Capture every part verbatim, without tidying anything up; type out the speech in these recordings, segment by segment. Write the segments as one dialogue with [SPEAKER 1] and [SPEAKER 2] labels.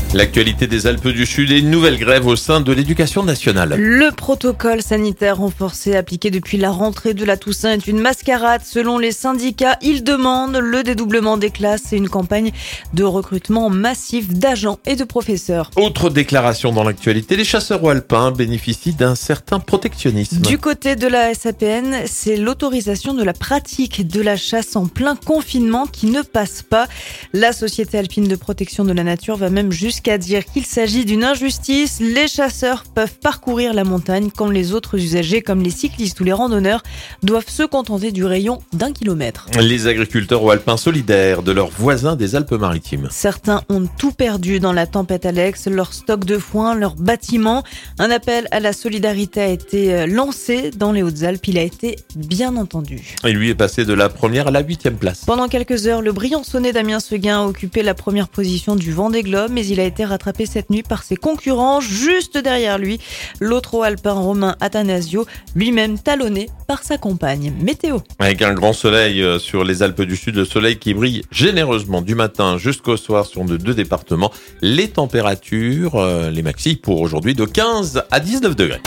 [SPEAKER 1] L'actualité des Alpes du Sud et une nouvelle grève au sein de l'éducation nationale.
[SPEAKER 2] Le protocole sanitaire renforcé appliqué depuis la rentrée de la Toussaint est une mascarade. Selon les syndicats, ils demandent le dédoublement des classes et une campagne de recrutement massif d'agents et de professeurs.
[SPEAKER 1] Autre déclaration dans l'actualité, les chasseurs alpins bénéficient d'un certain protectionnisme.
[SPEAKER 2] Du côté de la S A P N, c'est l'autorisation de la pratique de la chasse en plein confinement qui ne passe pas. La Société alpine de protection de la nature va même jusqu'à Jusqu'à dire qu'il s'agit d'une injustice. Les chasseurs peuvent parcourir la montagne quand les autres usagers, comme les cyclistes ou les randonneurs, doivent se contenter du rayon d'un kilomètre.
[SPEAKER 1] Les agriculteurs ou alpins solidaires de leurs voisins des Alpes-Maritimes.
[SPEAKER 2] Certains ont tout perdu dans la tempête Alex, leur stock de foin, leurs bâtiments. Un appel à la solidarité a été lancé dans les Hautes-Alpes. Il a été bien entendu.
[SPEAKER 1] Et lui est passé de la première à la huitième place.
[SPEAKER 2] Pendant quelques heures, le Briançonnais Damien Seguin a occupé la première position du Vendée Globe, mais il a été rattrapé cette nuit par ses concurrents. Juste derrière lui, l'autre alpin Romain Attanasio, lui-même talonné par sa compagne. Météo.
[SPEAKER 1] Avec un grand soleil sur les Alpes du Sud, le soleil qui brille généreusement du matin jusqu'au soir sur nos deux départements. Les températures, euh, les maxi pour aujourd'hui de quinze à dix-neuf degrés.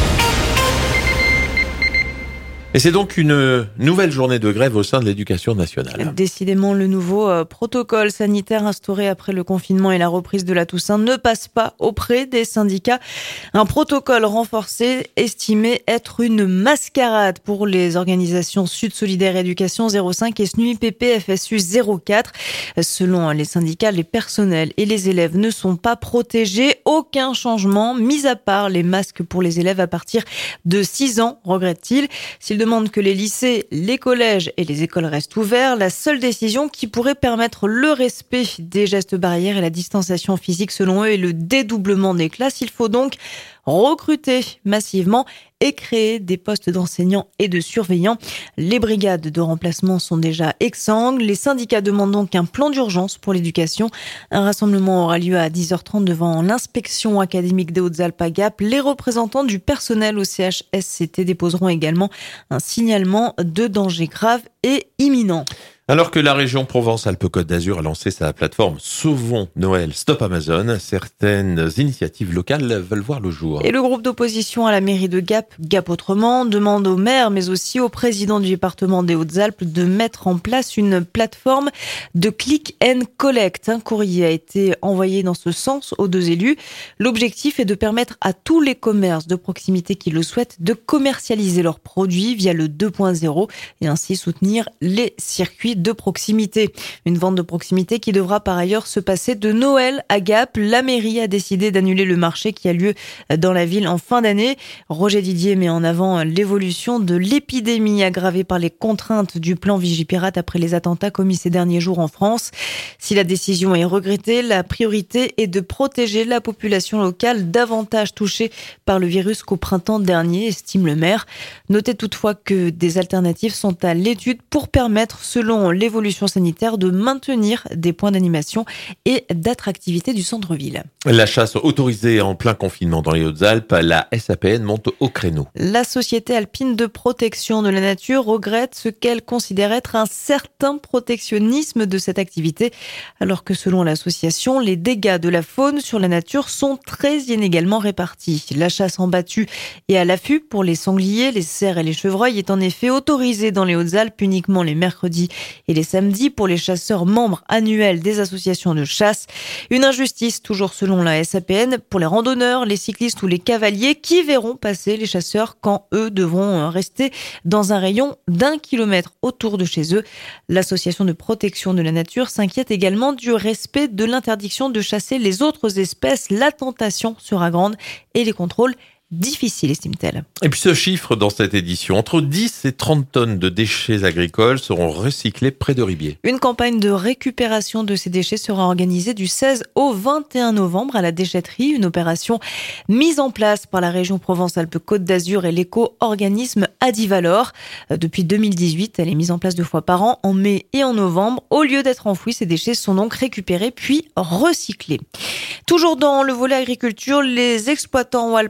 [SPEAKER 1] Et c'est donc une nouvelle journée de grève au sein de l'éducation nationale.
[SPEAKER 2] Décidément, le nouveau euh, protocole sanitaire instauré après le confinement et la reprise de la Toussaint ne passe pas auprès des syndicats. Un protocole renforcé estimé être une mascarade pour les organisations Sud Solidaire Éducation zéro cinq et S N U I P P F S U zéro quatre. Selon les syndicats, les personnels et les élèves ne sont pas protégés. Aucun changement, mis à part les masques pour les élèves à partir de six ans, regrette-t-il. S'il demande que les lycées, les collèges et les écoles restent ouverts, la seule décision qui pourrait permettre le respect des gestes barrières et la distanciation physique selon eux est le dédoublement des classes. Il faut donc recruter massivement et créer des postes d'enseignants et de surveillants. Les brigades de remplacement sont déjà exsangues. Les syndicats demandent donc un plan d'urgence pour l'éducation. Un rassemblement aura lieu à dix heures trente devant l'inspection académique des Hautes-Alpes à Gap. Les représentants du personnel au C H S C T déposeront également un signalement de danger grave et imminent.
[SPEAKER 1] Alors que la région Provence-Alpes-Côte d'Azur a lancé sa plateforme Sauvons Noël Stop Amazon, certaines initiatives locales veulent voir le jour.
[SPEAKER 2] Et le groupe d'opposition à la mairie de Gap, Gap Autrement, demande au maire mais aussi au président du département des Hautes-Alpes de mettre en place une plateforme de click and collect. Un courrier a été envoyé dans ce sens aux deux élus. L'objectif est de permettre à tous les commerces de proximité qui le souhaitent de commercialiser leurs produits via le deux point zéro et ainsi soutenir les circuits de proximité. Une vente de proximité qui devra par ailleurs se passer de Noël à Gap. La mairie a décidé d'annuler le marché qui a lieu dans la ville en fin d'année. Roger Didier met en avant l'évolution de l'épidémie aggravée par les contraintes du plan Vigipirate après les attentats commis ces derniers jours en France. Si la décision est regrettée, la priorité est de protéger la population locale davantage touchée par le virus qu'au printemps dernier, estime le maire. Notez toutefois que des alternatives sont à l'étude pour permettre, selon l'évolution sanitaire, de maintenir des points d'animation et d'attractivité du centre-ville.
[SPEAKER 1] La chasse autorisée en plein confinement dans les Hautes-Alpes, la S A P N monte au créneau.
[SPEAKER 2] La Société alpine de protection de la nature regrette ce qu'elle considère être un certain protectionnisme de cette activité, alors que selon l'association, les dégâts de la faune sur la nature sont très inégalement répartis. La chasse en battue et à l'affût pour les sangliers, les cerfs et les chevreuils est en effet autorisée dans les Hautes-Alpes uniquement les mercredis et les samedis pour les chasseurs membres annuels des associations de chasse. Une injustice, toujours selon la S A P N, pour les randonneurs, les cyclistes ou les cavaliers qui verront passer les chasseurs quand eux devront rester dans un rayon d'un kilomètre autour de chez eux. L'association de protection de la nature s'inquiète également du respect de l'interdiction de chasser les autres espèces. La tentation sera grande et les contrôles difficile, estime-t-elle.
[SPEAKER 1] Et puis ce chiffre dans cette édition, entre dix et trente tonnes de déchets agricoles seront recyclés près de Ribier.
[SPEAKER 2] Une campagne de récupération de ces déchets sera organisée du seize au vingt et un novembre à la déchetterie, une opération mise en place par la région Provence-Alpes-Côte d'Azur et l'éco-organisme Adivalor. Depuis deux mille dix-huit, elle est mise en place deux fois par an, en mai et en novembre. Au lieu d'être enfouis, ces déchets sont donc récupérés puis recyclés. Toujours dans le volet agriculture, les exploitants alpins se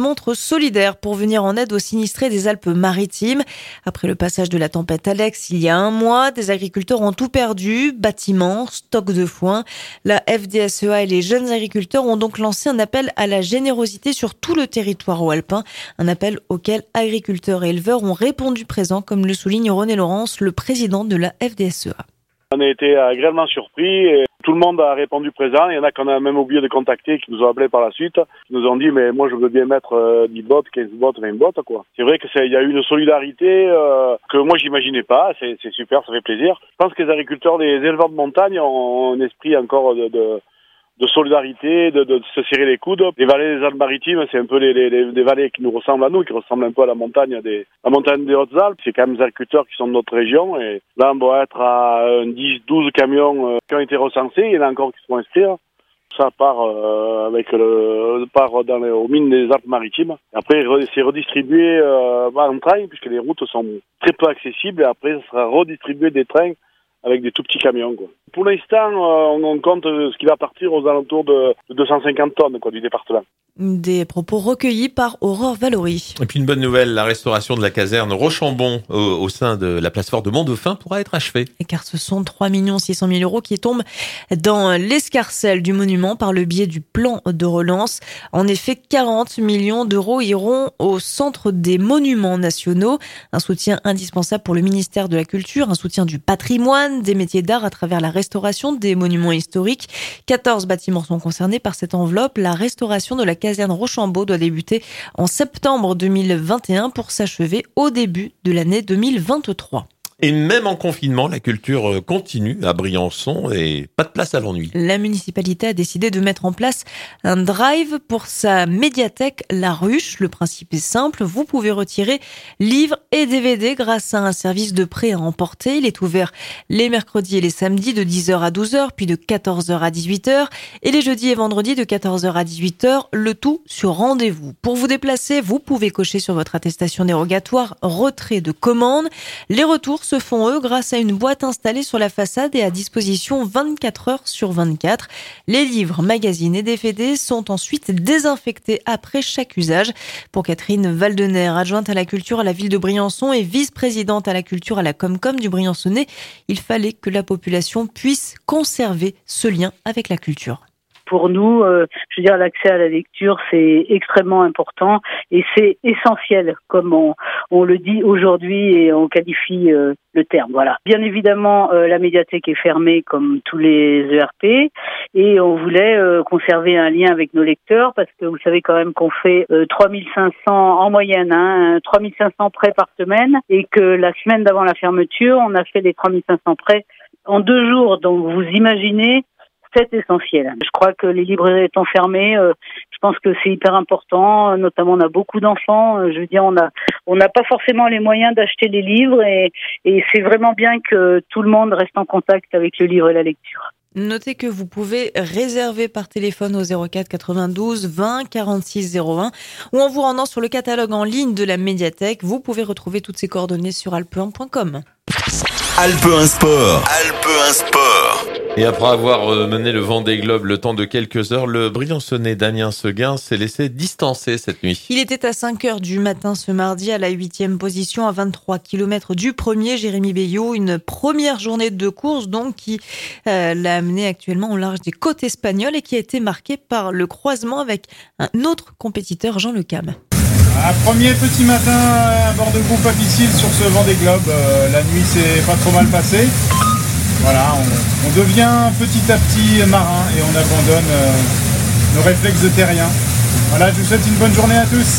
[SPEAKER 2] montre solidaire pour venir en aide aux sinistrés des Alpes-Maritimes. Après le passage de la tempête Alex il y a un mois, des agriculteurs ont tout perdu, bâtiments, stocks de foin. La F D S E A et les jeunes agriculteurs ont donc lancé un appel à la générosité sur tout le territoire alpin. Un appel auquel agriculteurs et éleveurs ont répondu présent, comme le souligne René Laurence, le président de la F D S E A.
[SPEAKER 3] On a été agréablement surpris et tout le monde a répondu présent. Il y en a qu'on a même oublié de contacter, qui nous ont appelés par la suite, qui nous ont dit mais moi je veux bien mettre euh, dix bottes, quinze bottes, vingt bottes quoi. C'est vrai que c'est, il y a eu une solidarité euh, que moi j'imaginais pas. C'est, c'est super, ça fait plaisir. Je pense que les agriculteurs, les éleveurs de montagne ont un esprit encore de, de de solidarité, de, de se serrer les coudes. Les vallées des Alpes-Maritimes, c'est un peu les, les, les vallées qui nous ressemblent à nous, qui ressemblent un peu à la montagne des, la montagne des Hautes-Alpes. C'est quand même des agriculteurs qui sont de notre région. Et là, on doit être à dix, douze camions euh, qui ont été recensés. Il y en a encore qui se vont inscrire. Ça part euh, avec le part dans les, aux mines des Alpes-Maritimes. Après, c'est redistribué euh, en train, puisque les routes sont très peu accessibles. Et après, ça sera redistribué des trains avec des tout petits camions, quoi. Pour l'instant, euh, on compte ce qui va partir aux alentours de deux cent cinquante tonnes, quoi, du département.
[SPEAKER 2] Des propos recueillis par Aurore Valory.
[SPEAKER 1] Et puis une bonne nouvelle, la restauration de la caserne Rochambeau au, au sein de la place forte de Mont-Dauphin pourra être achevée.
[SPEAKER 2] Et car ce sont trois millions six cent mille euros qui tombent dans l'escarcelle du monument par le biais du plan de relance. En effet, quarante millions d'euros iront au centre des monuments nationaux. Un soutien indispensable pour le ministère de la Culture, un soutien du patrimoine, des métiers d'art à travers la restauration des monuments historiques. quatorze bâtiments sont concernés par cette enveloppe. La restauration de la caserne Rochambeau doit débuter en septembre deux mille vingt et un pour s'achever au début de l'année deux mille vingt-trois.
[SPEAKER 1] Et même en confinement, la culture continue à Briançon et pas de place à l'ennui.
[SPEAKER 2] La municipalité a décidé de mettre en place un drive pour sa médiathèque La Ruche. Le principe est simple, vous pouvez retirer livres et D V D grâce à un service de prêt à emporter. Il est ouvert les mercredis et les samedis de dix heures à douze heures, puis de quatorze heures à dix-huit heures, et les jeudis et vendredis de quatorze heures à dix-huit heures, le tout sur rendez-vous. Pour vous déplacer, vous pouvez cocher sur votre attestation dérogatoire retrait de commande. Les retours se font, eux, grâce à une boîte installée sur la façade et à disposition vingt-quatre heures sur vingt-quatre. Les livres, magazines et D V D sont ensuite désinfectés après chaque usage. Pour Catherine Valdener, adjointe à la culture à la ville de Briançon et vice-présidente à la culture à la Comcom du Briançonnais, il fallait que la population puisse conserver ce lien avec la culture.
[SPEAKER 4] Pour nous, euh, je veux dire, l'accès à la lecture, c'est extrêmement important et c'est essentiel, comme on, on le dit aujourd'hui et on qualifie euh, le terme. Voilà. Bien évidemment, euh, la médiathèque est fermée comme tous les E R P et on voulait euh, conserver un lien avec nos lecteurs parce que vous savez quand même qu'on fait euh, trois mille cinq cents en moyenne, hein, trois mille cinq cents prêts par semaine et que la semaine d'avant la fermeture, on a fait les trois mille cinq cents prêts en deux jours. Donc vous imaginez, c'est essentiel. Je crois que les librairies étant fermées, euh, je pense que c'est hyper important. Notamment, on a beaucoup d'enfants. Euh, je veux dire, on a, on n'a pas forcément les moyens d'acheter les livres et, et c'est vraiment bien que tout le monde reste en contact avec le livre et la lecture.
[SPEAKER 2] Notez que vous pouvez réserver par téléphone au zéro quatre quatre-vingt-douze vingt quarante-six zéro un ou en vous rendant sur le catalogue en ligne de la médiathèque. Vous pouvez retrouver toutes ces coordonnées sur alpe un point com.
[SPEAKER 5] Alpe un Sport. Alpe un Sport.
[SPEAKER 1] Et après avoir mené le Vendée Globe le temps de quelques heures, le Briançonnais Damien Seguin s'est laissé distancer cette nuit.
[SPEAKER 2] Il était à cinq heures du matin ce mardi à la huitième position à vingt-trois kilomètres du premier Jérémy Bayot. Une première journée de course donc qui euh, l'a amené actuellement au large des côtes espagnoles et qui a été marquée par le croisement avec un autre compétiteur, Jean Le Cam.
[SPEAKER 6] Un premier petit matin à bord de groupe difficile sur ce Vendée Globe. Euh, la nuit s'est pas trop mal passée. Voilà, on, on devient petit à petit marin et on abandonne euh, nos réflexes de terrien. Voilà, je vous souhaite une bonne journée à tous.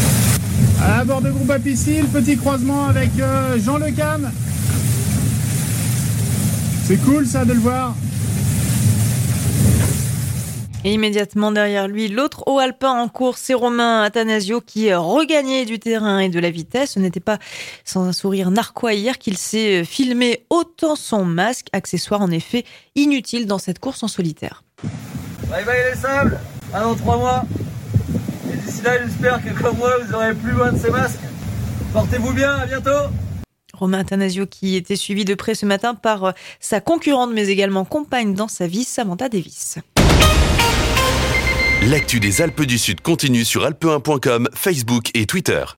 [SPEAKER 6] À bord de groupe à piscine, petit croisement avec euh, Jean Le Cam. C'est cool ça de le voir.
[SPEAKER 2] Et immédiatement derrière lui, l'autre haut alpin en course, c'est Romain Attanasio qui regagnait du terrain et de la vitesse. Ce n'était pas sans un sourire narquois hier qu'il s'est filmé autant son masque, accessoire en effet inutile dans cette course en solitaire.
[SPEAKER 7] Bye bye les sables, à dans trois mois. Et d'ici là, j'espère que comme moi, vous aurez plus loin de ces masques. Portez-vous bien, à bientôt.
[SPEAKER 2] Romain Attanasio qui était suivi de près ce matin par sa concurrente mais également compagne dans sa vie, Samantha Davis.
[SPEAKER 5] L'actu des Alpes du Sud continue sur alpe un point com, Facebook et Twitter.